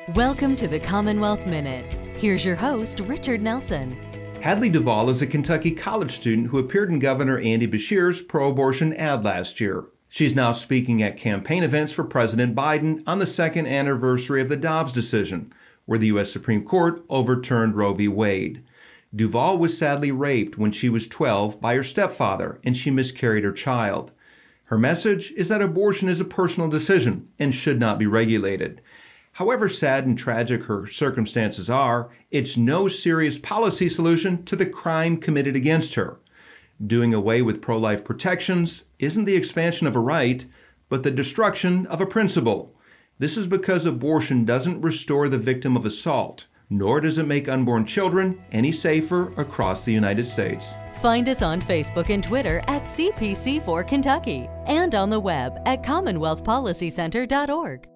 Welcome to the Commonwealth Minute. Here's your host, Richard Nelson. Hadley Duvall is a Kentucky college student who appeared in Governor Andy Beshear's pro-abortion ad last year. She's now speaking at campaign events for President Biden on the second anniversary of the Dobbs decision, where the U.S. Supreme Court overturned Roe v. Wade. Duvall was sadly raped when she was 12 by her stepfather, and she miscarried her child. Her message is that abortion is a personal decision and should not be regulated. However sad and tragic her circumstances are, it's no serious policy solution to the crime committed against her. Doing away with pro-life protections isn't the expansion of a right, but the destruction of a principle. This is because abortion doesn't restore the victim of assault, nor does it make unborn children any safer across the United States. Find us on Facebook and Twitter at CPC4 Kentucky and on the web at CommonwealthPolicyCenter.org.